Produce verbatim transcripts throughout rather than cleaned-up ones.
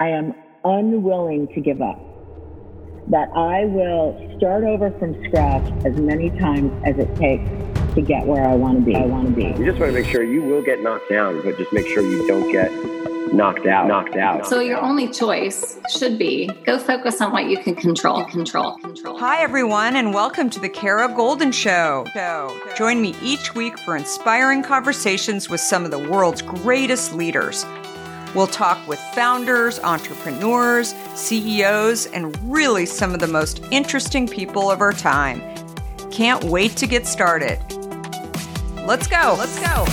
I am unwilling to give up, that I will start over from scratch as many times as it takes to get where I want to be. I want to be. You just want to make sure you will get knocked down, but just make sure you don't get knocked out, knocked out. So your only choice should be go focus on what you can control, control, control. Hi, everyone, and welcome to the Kara Goldin Show. Join me each week for inspiring conversations with some of the world's greatest leaders. We'll talk with founders, entrepreneurs, C E Os, and really some of the most interesting people of our time. Can't wait to get started. Let's go. Let's go.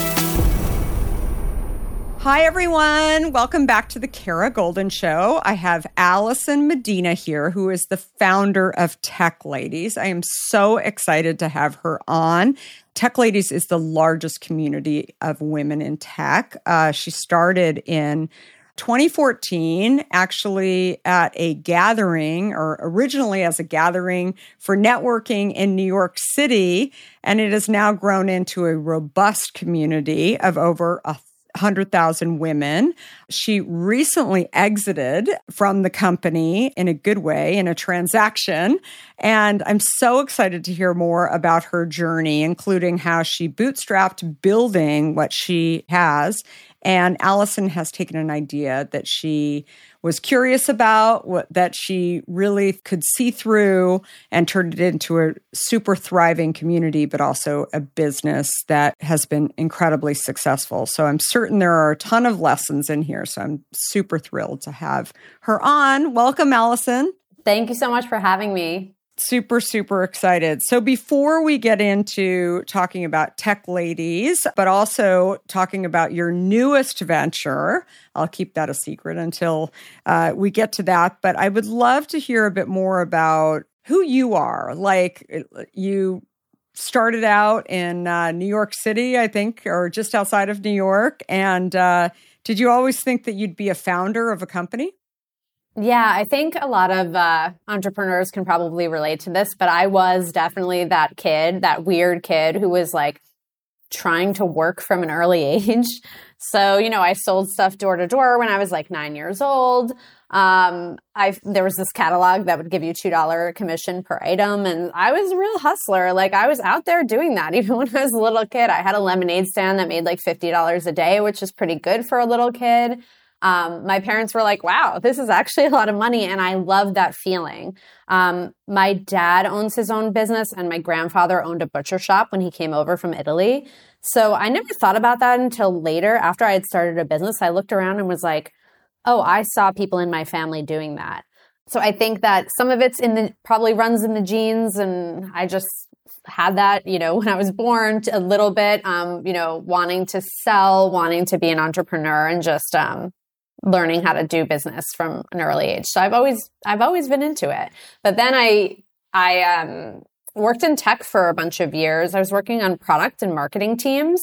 Hi, everyone. Welcome back to the Kara Goldin Show. I have Allison Medina here, who is the founder of Tech Ladies. I am so excited to have her on. Tech Ladies is the largest community of women in tech. Uh, she started in twenty fourteen, actually at a gathering, or originally as a gathering for networking in New York City, and it has now grown into a robust community of over a one hundred thousand women. She recently exited from the company in a good way, in a transaction. And I'm so excited to hear more about her journey, including how she bootstrapped building what she has. And Allison has taken an idea that she was curious about, what, that she really could see through, and turned it into a super thriving community, but also a business that has been incredibly successful. So I'm certain there are a ton of lessons in here. So I'm super thrilled to have her on. Welcome, Allison. Thank you so much for having me. Super, super excited. So before we get into talking about Tech Ladies, but also talking about your newest venture, I'll keep that a secret until uh, we get to that. But I would love to hear a bit more about who you are. Like, you started out in uh, New York City, I think, or just outside of New York. And uh, did you always think that you'd be a founder of a company? Yeah, I think a lot of uh, entrepreneurs can probably relate to this, but I was definitely that kid, that weird kid who was like trying to work from an early age. So, you know, I sold stuff door to door when I was like nine years old. Um, I there was this catalog that would give you two dollars commission per item. And I was a real hustler. Like, I was out there doing that. Even when I was a little kid, I had a lemonade stand that made like fifty dollars a day, which is pretty good for a little kid. Um, my parents were like, wow, this is actually a lot of money. And I love that feeling. Um, my dad owns his own business, and my grandfather owned a butcher shop when he came over from Italy. So I never thought about that until later. After I had started a business, I looked around and was like, oh, I saw people in my family doing that. So I think that some of it's in the, probably runs in the genes. And I just had that, you know, when I was born, a little bit, um, you know, wanting to sell, wanting to be an entrepreneur, and just, um, learning how to do business from an early age. So I've always, I've always been into it. But then I, I, um, worked in tech for a bunch of years. I was working on product and marketing teams.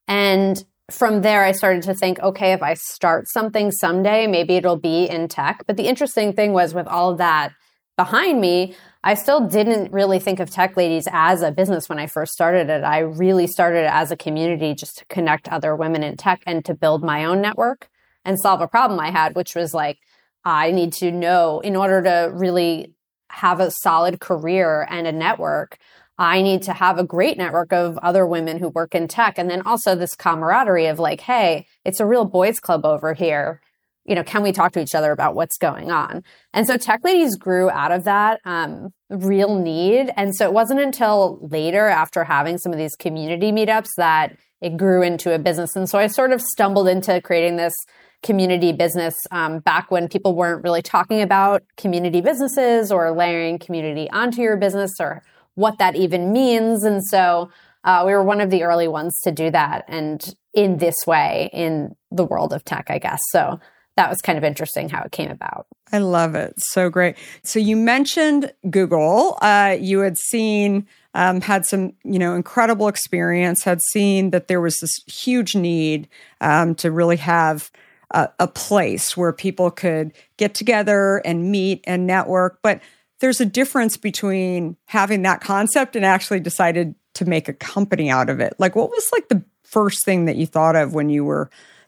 And from there, I started to think, okay, if I start something someday, maybe it'll be in tech. But the interesting thing was, with all of that behind me, I still didn't really think of Tech Ladies as a business when I first started it. I really started it as a community, just to connect other women in tech and to build my own network and solve a problem I had, which was like, I need to know, in order to really have a solid career and a network, I need to have a great network of other women who work in tech. And then also this camaraderie of like, hey, it's a real boys club over here. You know, can we talk to each other about what's going on? And so Tech Ladies grew out of that um, real need. And so it wasn't until later, after having some of these community meetups, that it grew into a business. And so I sort of stumbled into creating this community business um, back when people weren't really talking about community businesses or layering community onto your business, or what that even means. And so uh, we were one of the early ones to do that, and in this way in the world of tech, I guess. So that was kind of interesting how it came about. I love it. So great. So you mentioned Google. Uh, you had seen, um, had some, you know, incredible experience, had seen that there was this huge need um, to really have a, a place where people could get together and meet and network. But there's a difference between having that concept and actually decided to make a company out of it. Like, what was like the first thing that you thought of when you were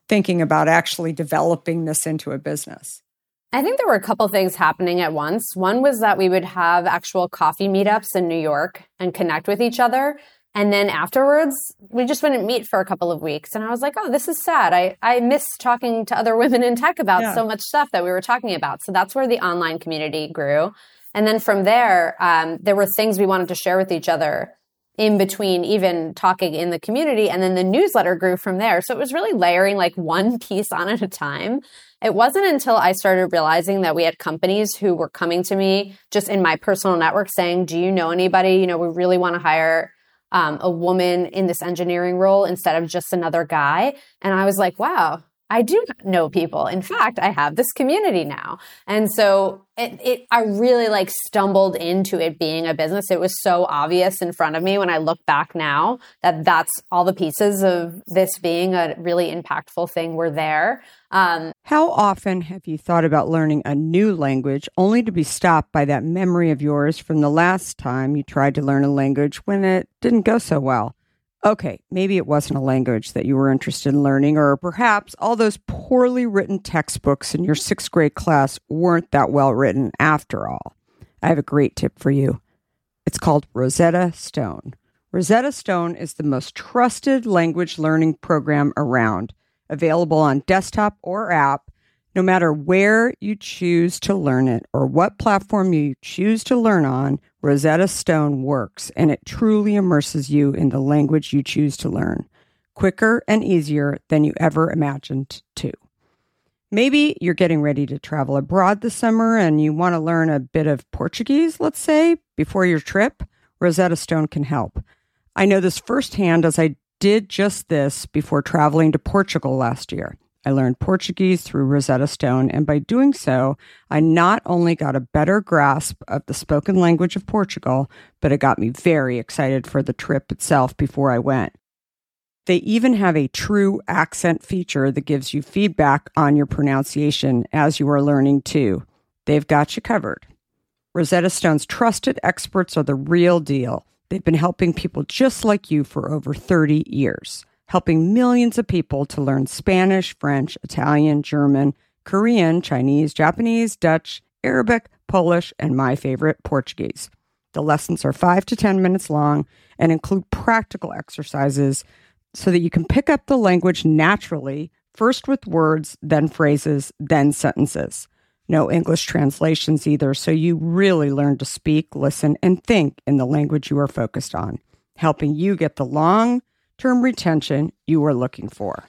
thinking about actually developing this into a business? I think there were a couple things happening at once. One was that we would have actual coffee meetups in New York and connect with each other. And then afterwards, we just wouldn't meet for a couple of weeks. And I was like, oh, this is sad. I, I miss talking to other women in tech about yeah. so much stuff that we were talking about. So that's where the online community grew. And then from there, um, there were things we wanted to share with each other in between even talking in the community. And then the newsletter grew from there. So it was really layering like one piece on at a time. It wasn't until I started realizing that we had companies who were coming to me just in my personal network saying, do you know anybody? You know, we really want to hire um, a woman in this engineering role instead of just another guy. And I was like, wow, I do know people. In fact, I have this community now. And so it, it, I really like stumbled into it being a business. It was so obvious in front of me when I look back now that that's all the pieces of this being a really impactful thing were there. Um, How often have you thought about learning a new language only to be stopped by that memory of yours from the last time you tried to learn a language when it didn't go so well? Okay, maybe it wasn't a language that you were interested in learning, or perhaps all those poorly written textbooks in your sixth grade class weren't that well written after all. I have a great tip for you. It's called Rosetta Stone. Rosetta Stone is the most trusted language learning program around, available on desktop or app, no matter where you choose to learn it or what platform you choose to learn on. Rosetta Stone works, and it truly immerses you in the language you choose to learn, quicker and easier than you ever imagined to. Maybe you're getting ready to travel abroad this summer and you want to learn a bit of Portuguese, let's say, before your trip. Rosetta Stone can help. I know this firsthand as I did just this before traveling to Portugal last year. I learned Portuguese through Rosetta Stone, and by doing so, I not only got a better grasp of the spoken language of Portugal, but it got me very excited for the trip itself before I went. They even have a true accent feature that gives you feedback on your pronunciation as you are learning too. They've got you covered. Rosetta Stone's trusted experts are the real deal. They've been helping people just like you for over thirty years. Helping millions of people to learn Spanish, French, Italian, German, Korean, Chinese, Japanese, Dutch, Arabic, Polish, and my favorite, Portuguese. The lessons are five to ten minutes long and include practical exercises so that you can pick up the language naturally, first with words, then phrases, then sentences. No English translations either, so you really learn to speak, listen, and think in the language you are focused on, helping you get the long term retention you are looking for.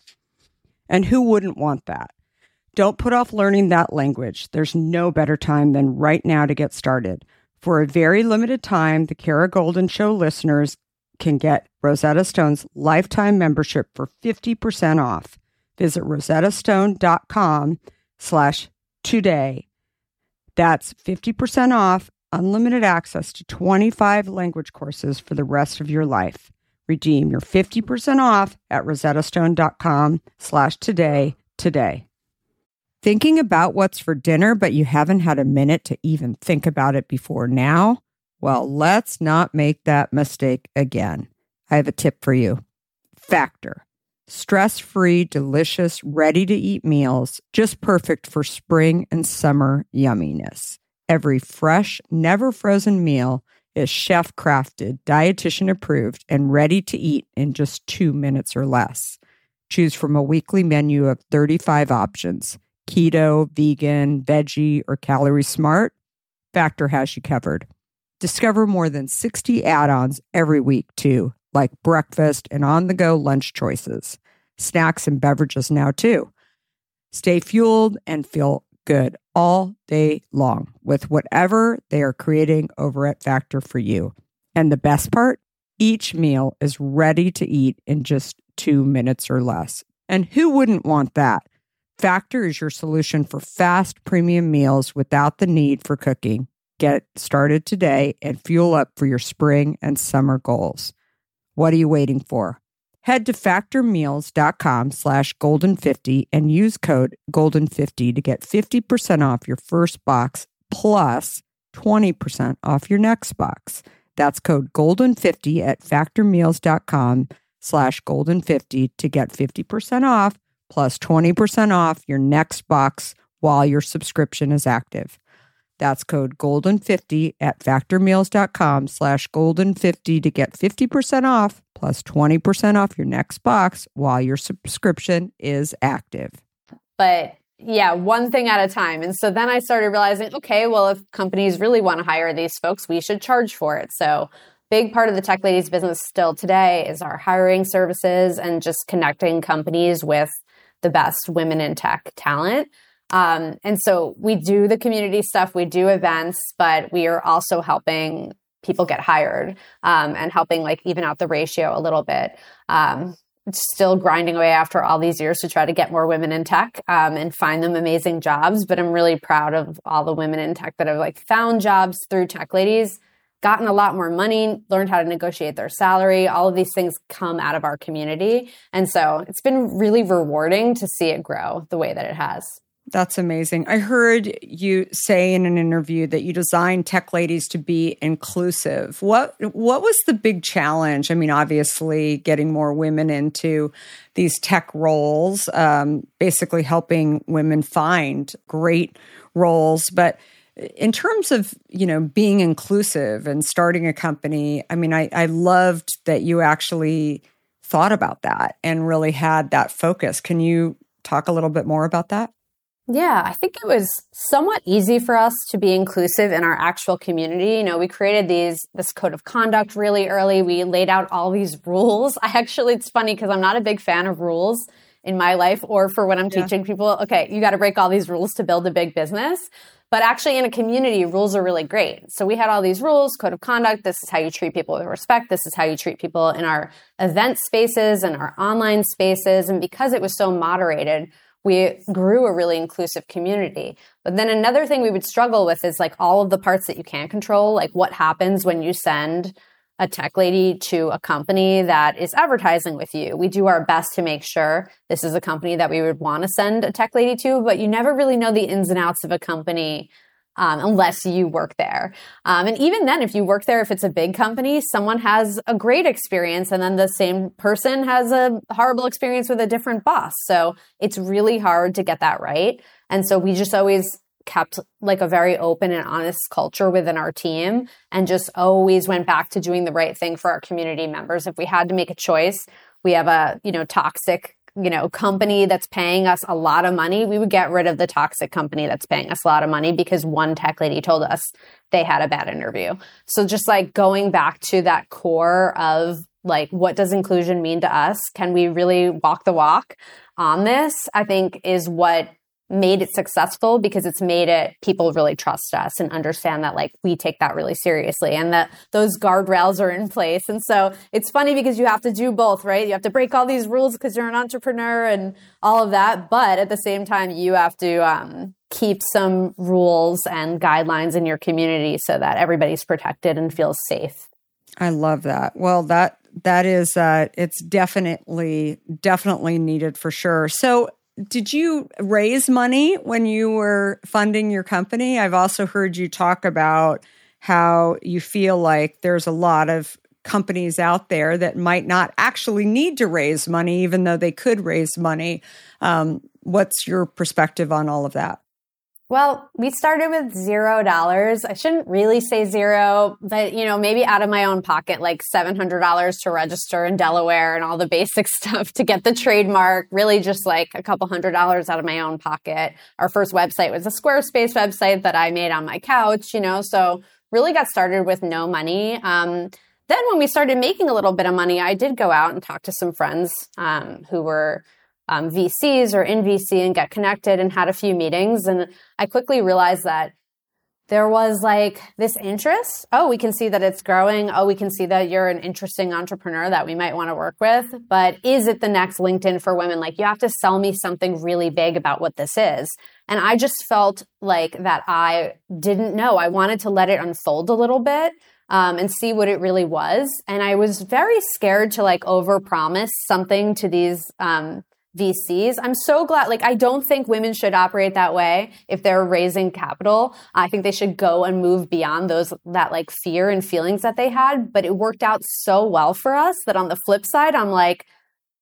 And who wouldn't want that? Don't put off learning that language. There's no better time than right now to get started. For a very limited time, the Kara Goldin Show listeners can get Rosetta Stone's lifetime membership for fifty percent off. Visit rosettastone.com slash today. That's fifty percent off, unlimited access to twenty-five language courses for the rest of your life. Redeem your fifty percent off at rosettastone.com slash today today. Thinking about what's for dinner, but you haven't had a minute to even think about it before now? Well, let's not make that mistake again. I have a tip for you. Factor. Stress-free, delicious, ready-to-eat meals, just perfect for spring and summer yumminess. Every fresh, never frozen meal is chef-crafted, dietitian-approved, and ready to eat in just two minutes or less. Choose from a weekly menu of thirty-five options. Keto, vegan, veggie, or calorie smart. Factor has you covered. Discover more than sixty add-ons every week, too, like breakfast and on-the-go lunch choices. Snacks and beverages now, too. Stay fueled and feel good all day long with whatever they are creating over at Factor for you. And the best part? Each meal is ready to eat in just two minutes or less. And who wouldn't want that? Factor is your solution for fast premium meals without the need for cooking. Get started today and fuel up for your spring and summer goals. What are you waiting for? Head to factormeals.com slash golden50 and use code golden fifty to get fifty percent off your first box plus twenty percent off your next box. That's code golden fifty at factormeals.com slash golden50 to get fifty percent off plus twenty percent off your next box while your subscription is active. That's code golden fifty at factormeals.com slash golden fifty to get fifty percent off plus twenty percent off your next box while your subscription is active. But yeah, one thing at a time. And so then I started realizing, okay, well, if companies really want to hire these folks, we should charge for it. So big part of the Tech Ladies business still today is our hiring services and just connecting companies with the best women in tech talent. Um, and so we do the community stuff, we do events, but we are also helping people get hired um, and helping like even out the ratio a little bit. Um, still grinding away after all these years to try to get more women in tech um, and find them amazing jobs. But I'm really proud of all the women in tech that have like found jobs through Tech Ladies, gotten a lot more money, learned how to negotiate their salary. All of these things come out of our community. And so it's been really rewarding to see it grow the way that it has. That's amazing. I heard you say in an interview that you designed Tech Ladies to be inclusive. What what was the big challenge? I mean, obviously, getting more women into these tech roles, um, basically helping women find great roles. But in terms of, you know, being inclusive and starting a company, I mean, I, I loved that you actually thought about that and really had that focus. Can you talk a little bit more about that? Yeah, I think it was somewhat easy for us to be inclusive in our actual community. You know, we created these this code of conduct really early. We laid out all these rules. I actually, it's funny because I'm not a big fan of rules in my life or for when I'm yeah. teaching people, okay, you got to break all these rules to build a big business. But actually in a community, rules are really great. So we had all these rules, code of conduct. This is how you treat people with respect. This is how you treat people in our event spaces and our online spaces. And because it was so moderated, we grew a really inclusive community. But then another thing we would struggle with is like all of the parts that you can't control, like what happens when you send a tech lady to a company that is advertising with you. We do our best to make sure this is a company that we would want to send a tech lady to, but you never really know the ins and outs of a company um, unless you work there. Um, and even then, if you work there, if it's a big company, someone has a great experience and then the same person has a horrible experience with a different boss. So it's really hard to get that right. And so we just always kept like a very open and honest culture within our team and just always went back to doing the right thing for our community members. If we had to make a choice, we have a, you know, toxic, you know, company that's paying us a lot of money, we would get rid of the toxic company that's paying us a lot of money because one tech lady told us they had a bad interview. So just like going back to that core of like, what does inclusion mean to us? Can we really walk the walk on this? I think is what made it successful because it's made it people really trust us and understand that like we take that really seriously and that those guardrails are in place. And so it's funny because you have to do both, right? You have to break all these rules because you're an entrepreneur and all of that. But at the same time, you have to um, keep some rules and guidelines in your community so that everybody's protected and feels safe. I love that. Well, that that is, uh, it's definitely, definitely needed for sure. So did you raise money when you were funding your company? I've also heard you talk about how you feel like there's a lot of companies out there that might not actually need to raise money, even though they could raise money. Um, what's your perspective on all of that? Well, we started with zero dollars. I shouldn't really say zero, but, you know, maybe out of my own pocket, like seven hundred dollars to register in Delaware and all the basic stuff to get the trademark, really just like a couple hundred dollars out of my own pocket. Our first website was a Squarespace website that I made on my couch, you know, so really got started with no money. Um, then when we started making a little bit of money, I did go out and talk to some friends um, who were Um, V Cs or in V C and get connected and had a few meetings. And I quickly realized that there was like this interest. Oh, we can see that it's growing. Oh, we can see that you're an interesting entrepreneur that we might want to work with. But is it the next LinkedIn for women? Like you have to sell me something really big about what this is. And I just felt like that I didn't know. I wanted to let it unfold a little bit. Um, and see what it really was. And I was very scared to like overpromise something to these um V Cs. I'm so glad, like, I don't think women should operate that way if they're raising capital. I think they should go and move beyond those, that like fear and feelings that they had. But it worked out so well for us that on the flip side, I'm like,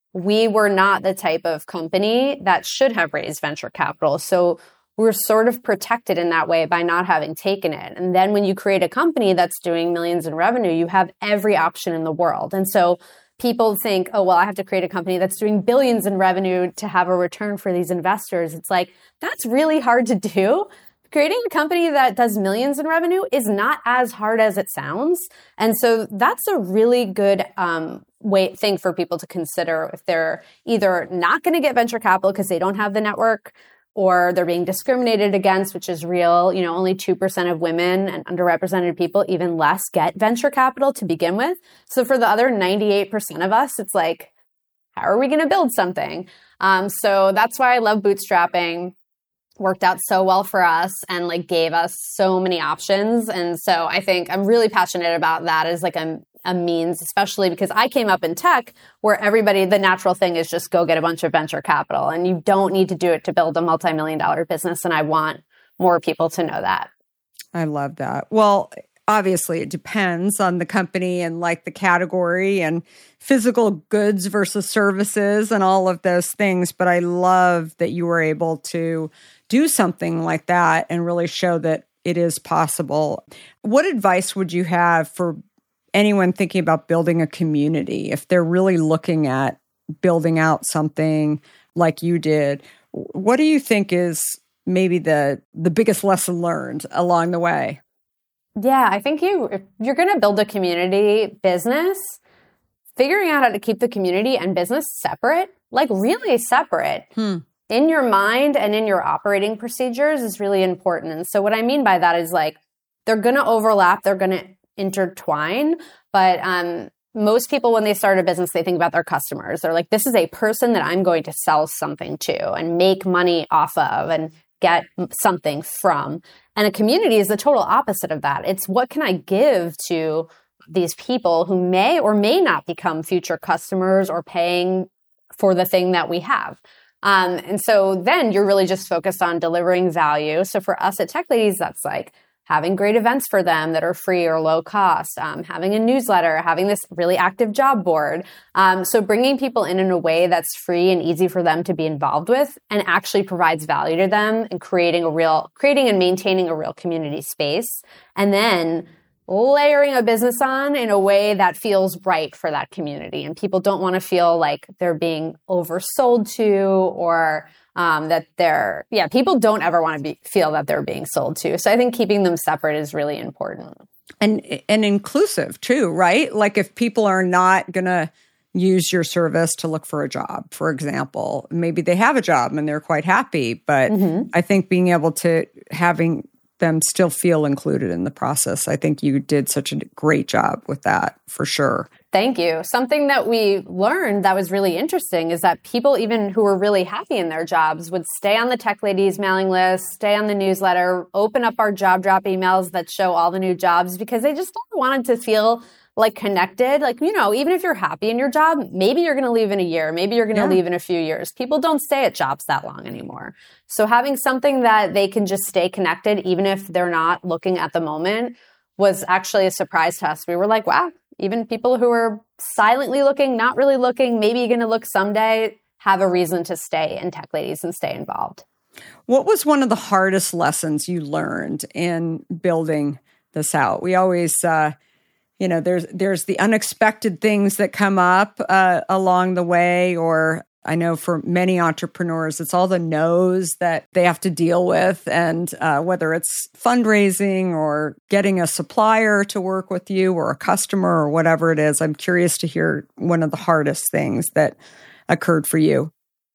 we were not the type of company that should have raised venture capital. So we're sort of protected in that way by not having taken it. And then when you create a company that's doing millions in revenue, you have every option in the world. And so people think, oh, well, I have to create a company that's doing billions in revenue to have a return for these investors. It's like, that's really hard to do. Creating a company that does millions in revenue is not as hard as it sounds. And so that's a really good um, way thing for people to consider if they're either not going to get venture capital because they don't have the network, or they're being discriminated against, which is real. You know, only two percent of women and underrepresented people, even less, get venture capital to begin with. So for the other ninety-eight percent of us, it's like, how are we going to build something? Um, so that's why I love bootstrapping. Worked out so well for us and like gave us so many options. And so I think I'm really passionate about that as like a, a means, especially because I came up in tech where everybody, the natural thing is just go get a bunch of venture capital, and you don't need to do it to build a multi-million dollar business. And I want more people to know that. I love that. Well, obviously it depends on the company and like the category and physical goods versus services and all of those things. But I love that you were able to do something like that and really show that it is possible. What advice would you have for anyone thinking about building a community if they're really looking at building out something like you did? What do you think is maybe the the biggest lesson learned along the way? Yeah, I think you, if you're going to build a community business, figuring out how to keep the community and business separate, like really separate hmm. in your mind and in your operating procedures is really important. And so what I mean by that is like, they're going to overlap, they're going to intertwine, but um, most people, when they start a business, they think about their customers. They're like, this is a person that I'm going to sell something to and make money off of and get something from. And a community is the total opposite of that. It's what can I give to these people who may or may not become future customers or paying for the thing that we have. Um, and so then you're really just focused on delivering value. So for us at Tech Ladies, that's like having great events for them that are free or low cost, um, having a newsletter, having this really active job board. Um, so bringing people in in a way that's free and easy for them to be involved with and actually provides value to them and creating a real, creating and maintaining a real community space. And then layering a business on in a way that feels right for that community. And people don't want to feel like they're being oversold to or Um, that they're, yeah, people don't ever want to be feel that they're being sold to. So I think keeping them separate is really important. And and inclusive too, right? Like if people are not going to use your service to look for a job, for example, maybe they have a job and they're quite happy, but mm-hmm. I think being able to having them still feel included in the process, I think you did such a great job with that for sure. Thank you. Something that we learned that was really interesting is that people, even who were really happy in their jobs, would stay on the Tech Ladies mailing list, stay on the newsletter, open up our job drop emails that show all the new jobs because they just wanted to feel like connected. Like, you know, even if you're happy in your job, maybe you're going to leave in a year, maybe you're going to yeah. leave in a few years. People don't stay at jobs that long anymore. So having something that they can just stay connected, even if they're not looking at the moment, was actually a surprise to us. We were like, wow, even people who are silently looking, not really looking, maybe going to look someday, have a reason to stay in Tech Ladies and stay involved. What was one of the hardest lessons you learned in building this out? We always, uh, you know, there's there's the unexpected things that come up uh, along the way, or I know for many entrepreneurs, it's all the no's that they have to deal with. And uh, whether it's fundraising or getting a supplier to work with you or a customer or whatever it is, I'm curious to hear one of the hardest things that occurred for you.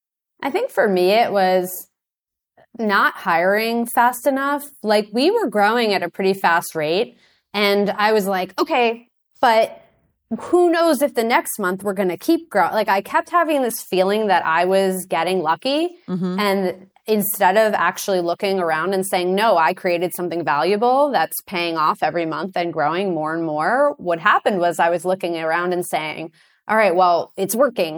I think for me, it was not hiring fast enough. Like we were growing at a pretty fast rate. And I was like, okay, but who knows if the next month we're going to keep growing. Like I kept having this feeling that I was getting lucky. Mm-hmm. And instead of actually looking around and saying, no, I created something valuable that's paying off every month and growing more and more, what happened was I was looking around and saying, all right, well, it's working.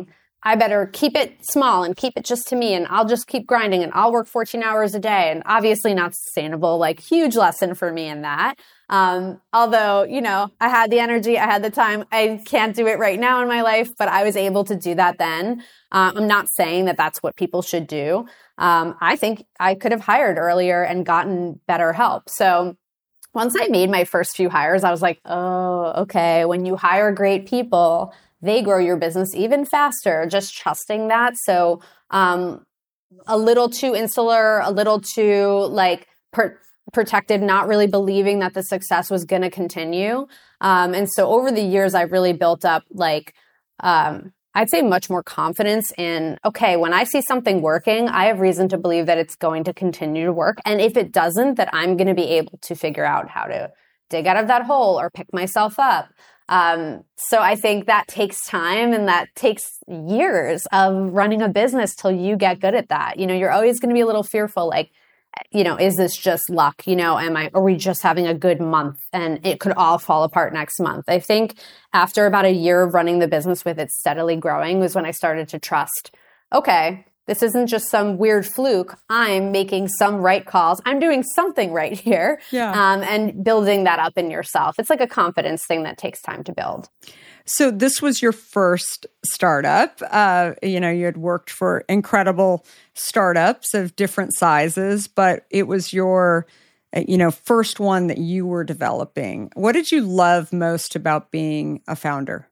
I better keep it small and keep it just to me, and I'll just keep grinding and I'll work fourteen hours a day. And obviously not sustainable, like huge lesson for me in that. Um, although, you know, I had the energy, I had the time. I can't do it right now in my life, but I was able to do that then. Uh, I'm not saying that that's what people should do. Um, I think I could have hired earlier and gotten better help. So once I made my first few hires, I was like, oh, okay. When you hire great people, they grow your business even faster, just trusting that. So, um, a little too insular, a little too like per- protected, not really believing that the success was going to continue. Um, and so over the years, I've really built up like, um, I'd say much more confidence in, okay, when I see something working, I have reason to believe that it's going to continue to work. And if it doesn't, that I'm going to be able to figure out how to dig out of that hole or pick myself up. Um, so I think that takes time, and that takes years of running a business till you get good at that. You know, you're always going to be a little fearful, like, you know, is this just luck? You know, am I, are we just having a good month and it could all fall apart next month? I think after about a year of running the business with it steadily growing was when I started to trust, okay, this isn't just some weird fluke. I'm making some right calls. I'm doing something right here. Yeah. Um, and building that up in yourself. It's like a confidence thing that takes time to build. So this was your first startup. Uh, you know, you had worked for incredible startups of different sizes, but it was your, you know, first one that you were developing. What did you love most about being a founder?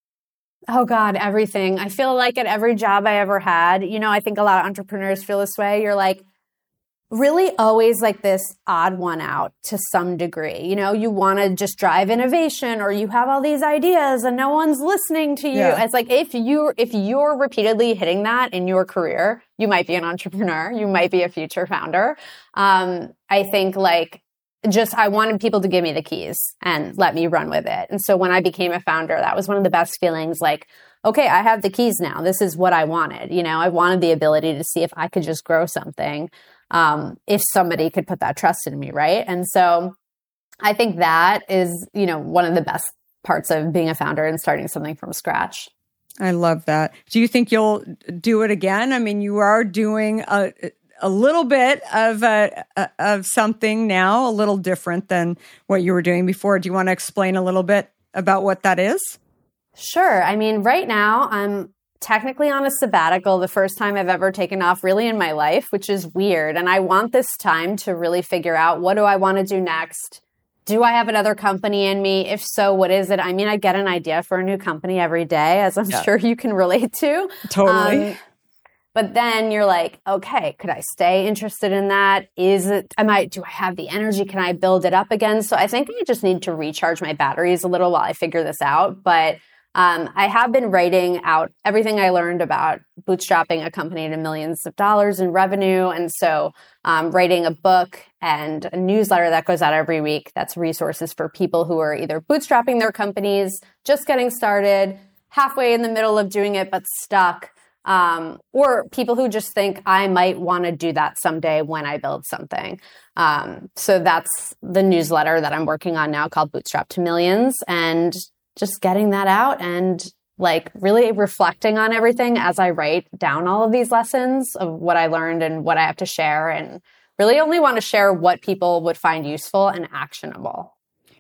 Oh God, everything. I feel like at every job I ever had, you know, I think a lot of entrepreneurs feel this way. You're like, really always like this odd one out to some degree. You know, you want to just drive innovation, or you have all these ideas and no one's listening to you. Yeah. It's like if you if you're repeatedly hitting that in your career, you might be an entrepreneur, you might be a future founder. Um, I think like just I wanted people to give me the keys and let me run with it. And so when I became a founder, that was one of the best feelings, like, okay, I have the keys now. This is what I wanted. You know, I wanted the ability to see if I could just grow something. Um, if somebody could put that trust in me, right? And so I think that is, you know, one of the best parts of being a founder and starting something from scratch. I love that. Do you think you'll do it again? I mean, you are doing a a little bit of a, a of something now, a little different than what you were doing before. Do you want to explain a little bit about what that is? Sure. I mean, right now I'm technically on a sabbatical, the first time I've ever taken off really in my life, which is weird. And I want this time to really figure out, what do I want to do next? Do I have another company in me? If so, what is it? I mean, I get an idea for a new company every day, as I'm yeah. sure you can relate to. Totally. Um, but then you're like, okay, could I stay interested in that? Is it, am I, do I have the energy? Can I build it up again? So I think I just need to recharge my batteries a little while I figure this out. But Um, I have been writing out everything I learned about bootstrapping a company to millions of dollars in revenue. And so um, writing a book and a newsletter that goes out every week, that's resources for people who are either bootstrapping their companies, just getting started, halfway in the middle of doing it but stuck, um, or people who just think I might want to do that someday when I build something. Um, so that's the newsletter that I'm working on now, called Bootstrap to Millions. And just getting that out and like really reflecting on everything as I write down all of these lessons of what I learned and what I have to share, and really only want to share what people would find useful and actionable.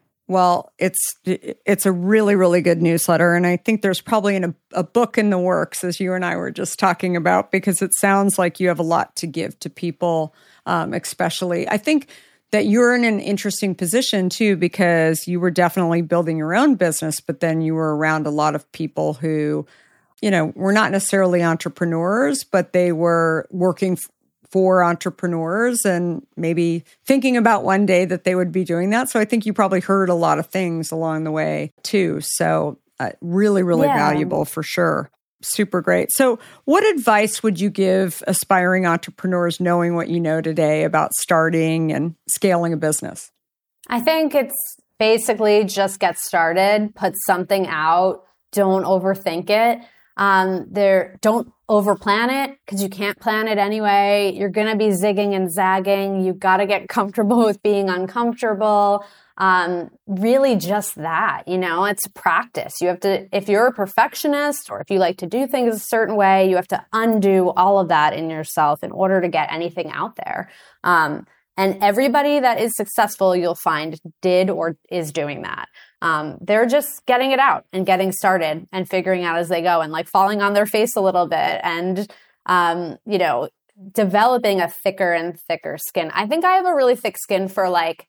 Well, it's it's a really, really good newsletter. And I think there's probably an, a book in the works, as you and I were just talking about, because it sounds like you have a lot to give to people, um, especially. I think that you're in an interesting position too, because you were definitely building your own business, but then you were around a lot of people who, you know, were not necessarily entrepreneurs, but they were working f- for entrepreneurs and maybe thinking about one day that they would be doing that. So I think you probably heard a lot of things along the way too. So uh, really, really yeah. valuable for sure. Super great. So what advice would you give aspiring entrepreneurs knowing what you know today about starting and scaling a business? I think it's basically just get started, put something out, don't overthink it. Um, there, don't overplan it because you can't plan it anyway. You're going to be zigging and zagging. You got to get comfortable with being uncomfortable. Um, really just that, you know, it's practice. You have to, if you're a perfectionist or if you like to do things a certain way, you have to undo all of that in yourself in order to get anything out there. Um, and everybody that is successful, you'll find did or is doing that. Um, they're just getting it out and getting started and figuring out as they go and like falling on their face a little bit and, um, you know, developing a thicker and thicker skin. I think I have a really thick skin for like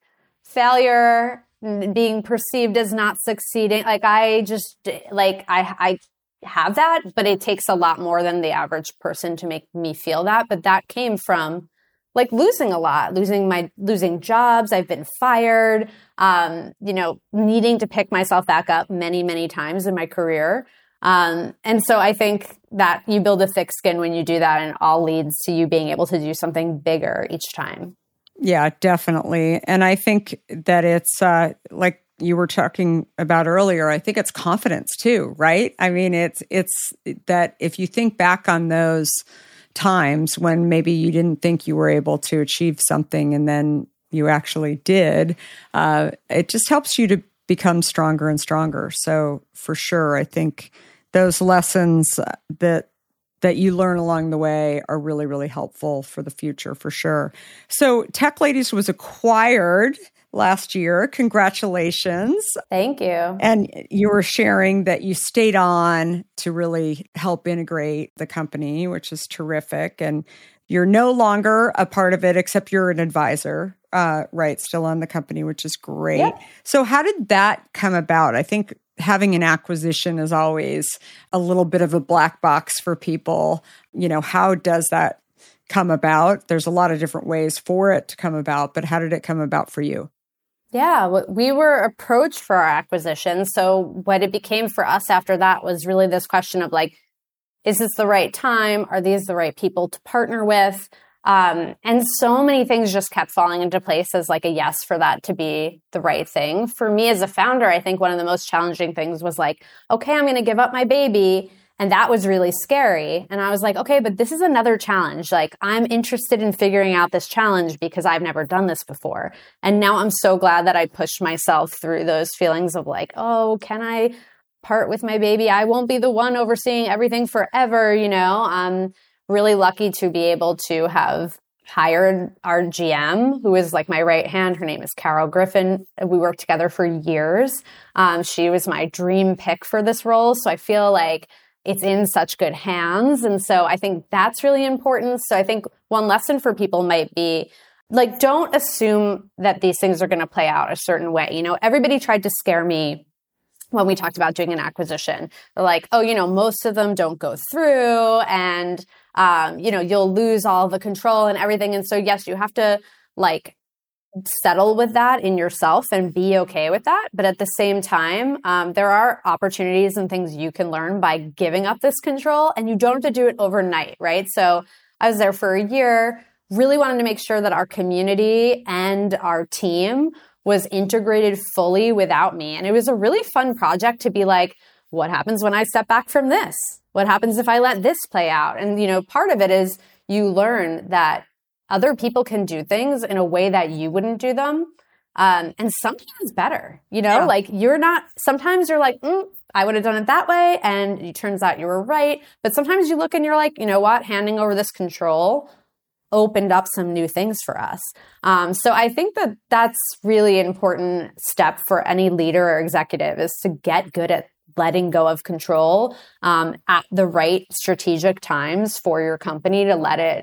failure, being perceived as not succeeding. Like I just like, I, I have that, but it takes a lot more than the average person to make me feel that. But that came from like losing a lot, losing my, losing jobs. I've been fired, um, you know, needing to pick myself back up many, many times in my career. Um, and so I think that you build a thick skin when you do that, and it all leads to you being able to do something bigger each time. Yeah, definitely. And I think that it's uh, like you were talking about earlier, I think it's confidence too, right? I mean, it's it's that if you think back on those times when maybe you didn't think you were able to achieve something and then you actually did, uh, it just helps you to become stronger and stronger. So for sure, I think those lessons that that you learn along the way are really, really helpful for the future, for sure. So Tech Ladies was acquired last year. Congratulations. Thank you. And you were sharing that you stayed on to really help integrate the company, which is terrific. And you're no longer a part of it, except you're an advisor, uh, right? Still on the company, which is great. Yeah. So how did that come about? I think having an acquisition is always a little bit of a black box for people. You know, how does that come about? There's a lot of different ways for it to come about, but how did it come about for you? Yeah, we were approached for our acquisition. So what it became for us after that was really this question of like, is this the right time? Are these the right people to partner with? Um, and so many things just kept falling into place as like a yes for that to be the right thing. For me as a founder, I think one of the most challenging things was like, okay, I'm going to give up my baby. And that was really scary. And I was like, okay, but this is another challenge. Like I'm interested in figuring out this challenge because I've never done this before. And now I'm so glad that I pushed myself through those feelings of like, oh, can I part with my baby? I won't be the one overseeing everything forever, you know? Um, really lucky to be able to have hired our G M, who is like my right hand. Her name is Carol Griffin. We worked together for years. Um, she was my dream pick for this role. So I feel like it's in such good hands. And so I think that's really important. So I think one lesson for people might be like, don't assume that these things are going to play out a certain way. You know, everybody tried to scare me when we talked about doing an acquisition. They're like, oh, you know, most of them don't go through and, um, you know, you'll lose all the control and everything. And so, yes, you have to like settle with that in yourself and be okay with that. But at the same time, um, there are opportunities and things you can learn by giving up this control, and you don't have to do it overnight, right? So I was there for a year, really wanted to make sure that our community and our team was integrated fully without me. And it was a really fun project to be like, what happens when I step back from this? What happens if I let this play out? And, you know, part of it is you learn that other people can do things in a way that you wouldn't do them. Um, and sometimes better, you know, yeah. Like you're not, sometimes you're like, mm, I would have done it that way. And it turns out you were right. But sometimes you look and you're like, you know what, handing over this control opened up some new things for us. Um, so I think that that's really an important step for any leader or executive is to get good at letting go of control um, at the right strategic times for your company to let it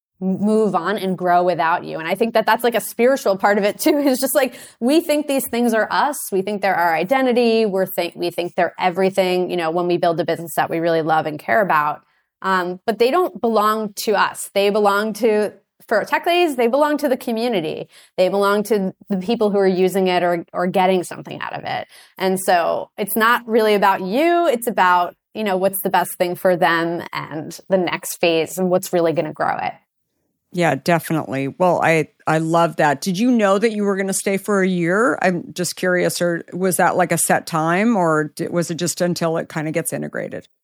move on and grow without you. And I think that that's like a spiritual part of it too, is just like, we think these things are us. We think they're our identity. We're think, we think they're everything, you know, when we build a business that we really love and care about. Um, but they don't belong to us. They belong to, for Tech Ladies, they belong to the community. They belong to the people who are using it or, or getting something out of it. And so it's not really about you. It's about, you know, what's the best thing for them and the next phase and what's really going to grow it. Yeah, definitely. Well, I, I love that. Did you know that you were going to stay for a year? I'm just curious, or was that like a set time, or was it just until it kind of gets integrated?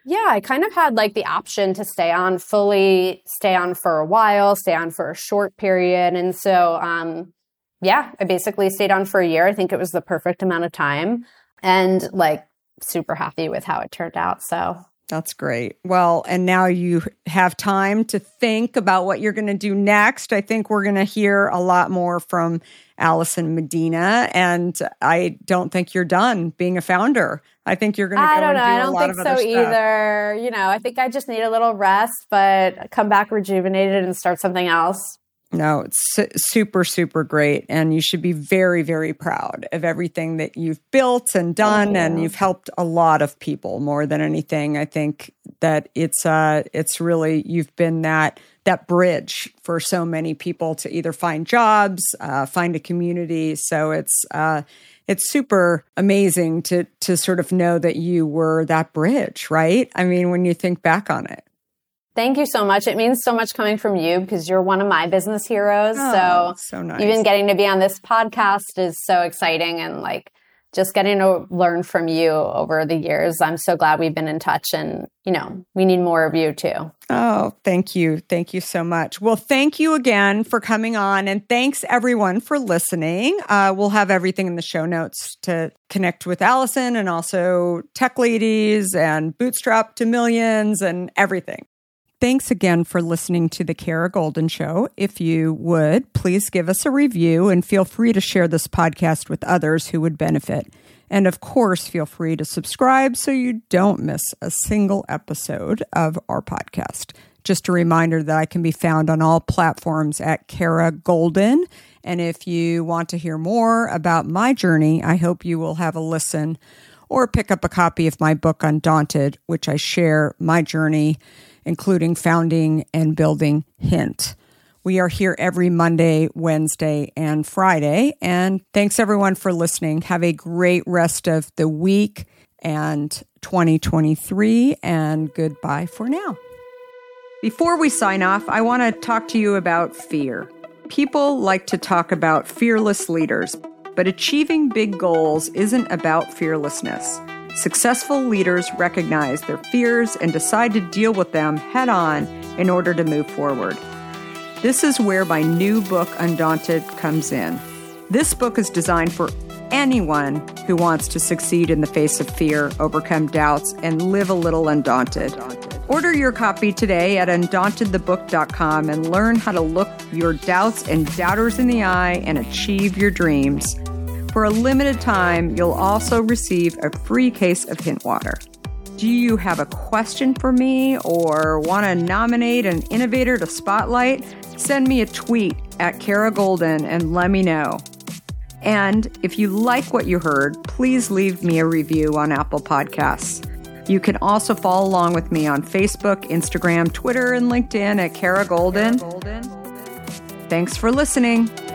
Yeah, I kind of had like the option to stay on fully, stay on for a while, stay on for a short period. And so, um, yeah, I basically stayed on for a year. I think it was the perfect amount of time and like super happy with how it turned out. So that's great. Well, and now you have time to think about what you're going to do next. I think we're going to hear a lot more from Allison Medina, and I don't think you're done being a founder. I think you're going to go I don't and know. do I a don't lot think of so other stuff. either. You know, I think I just need a little rest, but come back rejuvenated and start something else. No, it's su- super, super great. And you should be very, very proud of everything that you've built and done. You. And you've helped a lot of people more than anything. I think that it's uh, it's really, you've been that that bridge for so many people to either find jobs, uh, find a community. So it's uh, it's super amazing to to sort of know that you were that bridge, right? I mean, when you think back on it. Thank you so much. It means so much coming from you because you're one of my business heroes. Oh, so so nice. Even getting to be on this podcast is so exciting, and like just getting to learn from you over the years. I'm so glad we've been in touch, and you know, we need more of you too. Oh, thank you. Thank you so much. Well, thank you again for coming on, and thanks everyone for listening. Uh, we'll have everything in the show notes to connect with Allison, and also Tech Ladies and Bootstrap to Millions and everything. Thanks again for listening to The Kara Goldin Show. If you would, please give us a review and feel free to share this podcast with others who would benefit. And of course, feel free to subscribe so you don't miss a single episode of our podcast. Just a reminder that I can be found on all platforms at Kara Goldin. And if you want to hear more about my journey, I hope you will have a listen or pick up a copy of my book, Undaunted, which I share my journey, including founding and building Hint. We are here every Monday, Wednesday, and Friday. And thanks everyone for listening. Have a great rest of the week and twenty twenty-three, and goodbye for now. Before we sign off, I want to talk to you about fear. People like to talk about fearless leaders, but achieving big goals isn't about fearlessness. Successful leaders recognize their fears and decide to deal with them head on in order to move forward. This is where my new book, Undaunted, comes in. This book is designed for anyone who wants to succeed in the face of fear, overcome doubts, and live a little undaunted. Order your copy today at undaunted the book dot com and learn how to look your doubts and doubters in the eye and achieve your dreams. For a limited time, you'll also receive a free case of Hint water. Do you have a question for me or want to nominate an innovator to spotlight? Send me a tweet at Kara Goldin and let me know. And if you like what you heard, please leave me a review on Apple Podcasts. You can also follow along with me on Facebook, Instagram, Twitter, and LinkedIn at Kara Goldin. Thanks for listening.